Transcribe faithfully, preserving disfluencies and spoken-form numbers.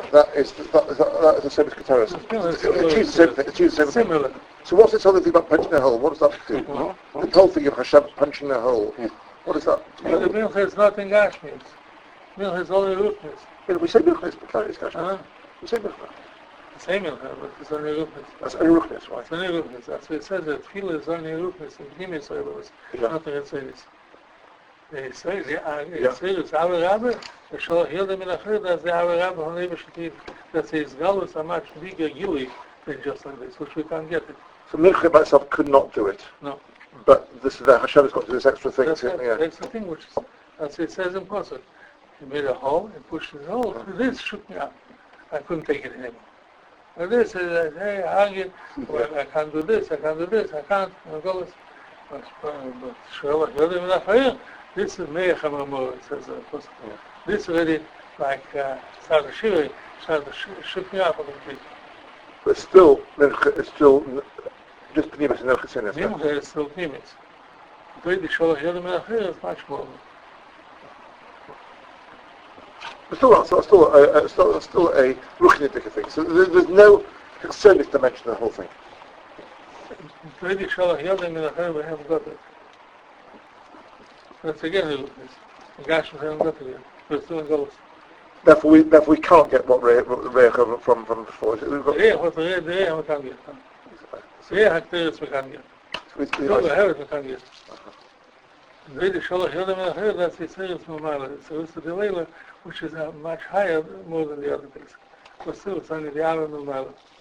that is that, that, that is the same as Keteris. It achieves the same thing. It achieves the same Similar. thing. So what's this other thing about punching a hole? What does that do? Mm-hmm. The whole thing of Hashem punching a hole. Mm. What is that? Well, the milch has nothing Gashmis. Milch has only Ruchnis. Yeah, we say Ruchnis, but that is Gashmis. Uh-huh. We say Milch. Same milch, but it's only Ruchnis. That's only Ruchnis, right? It's only Ruchnis. That's what it says that Tefillah is only Ruchnis and Pnimis Oilus. Nothing else is. It says, yeah, it says, our Rabbi, the Shalach Yodem Melachir, that's the our Rabbi, Honei B'Shativ, that says, Galus are much bigger Gili than just like this, which we can't get it. So Milch by itself could not do it. No. But this, the Hashem has got to do this extra thing. That's, yeah. that, that's the thing, which is, that's it says in Pasuk. He made a hole and pushed the hole. Yeah. This shook me up. I couldn't take it anymore. And this is, hey, I hang it. Well, I can't do this, I can't do this, I can't. And Galus, but Shalach Yodem Melachir, this is Meir Chamamor, it says in Pasuk. This already, like, uh, started shivering, started to shook me up a little bit. But still, it's still just Pnimis and Elchisinis. Pnimis is still Pnimis. But the Shalach Yodem Melachir is much more. But still, still, still, a, still, still a Ruchnitic thing. So there's, there's no service dimension to the whole thing. But the Shalach Yodem Melachir, we haven't got it. That's again the Ruchnis. Gashmis haven't got it yet. We're still in Golos. Therefore, we therefore we can't get what Reich from from from before. We've got. Yeah, what the Reich we can't get. Yeah, Hakteris we can't get. So we have it we can't get. The Shalach Yodem Melachir, that's the Seres Mamala. So it's the Delela, which is uh, much higher, more than the other things. But still, it's only the Aaron Mamala.